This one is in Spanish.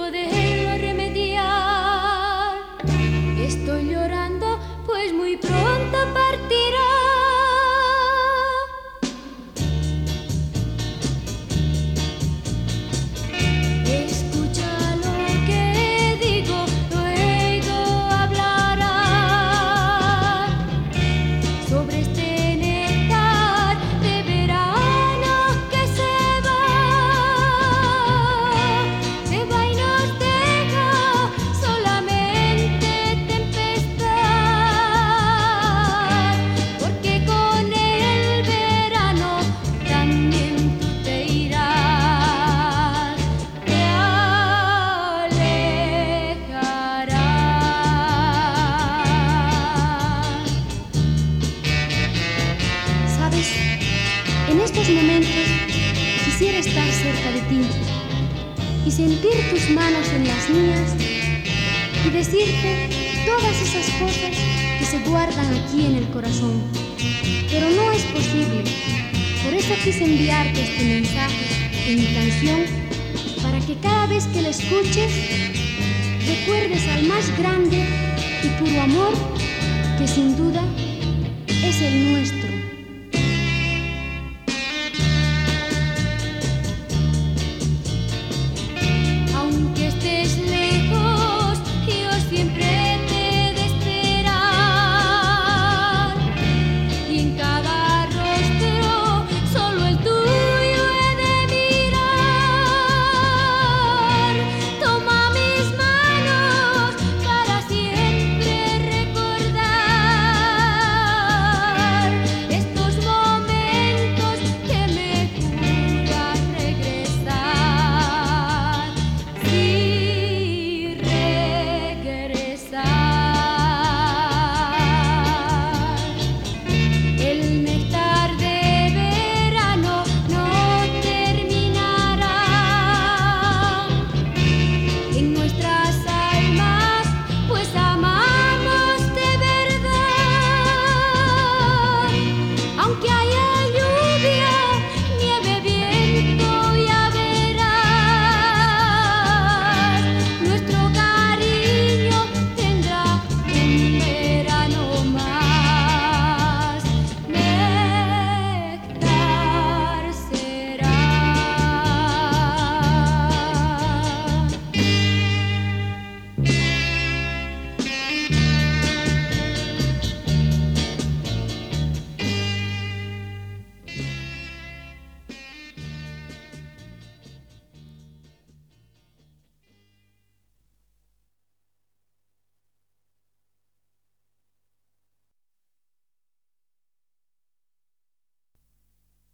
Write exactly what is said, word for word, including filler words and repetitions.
poderlo remediar. Estoy llorando, pues muy pronto partirá. En estos momentos quisiera estar cerca de ti y sentir tus manos en las mías y decirte todas esas cosas que se guardan aquí en el corazón. Pero no es posible. Por eso quise enviarte este mensaje en mi canción, para que cada vez que la escuches recuerdes al más grande y puro amor que sin duda es el nuestro.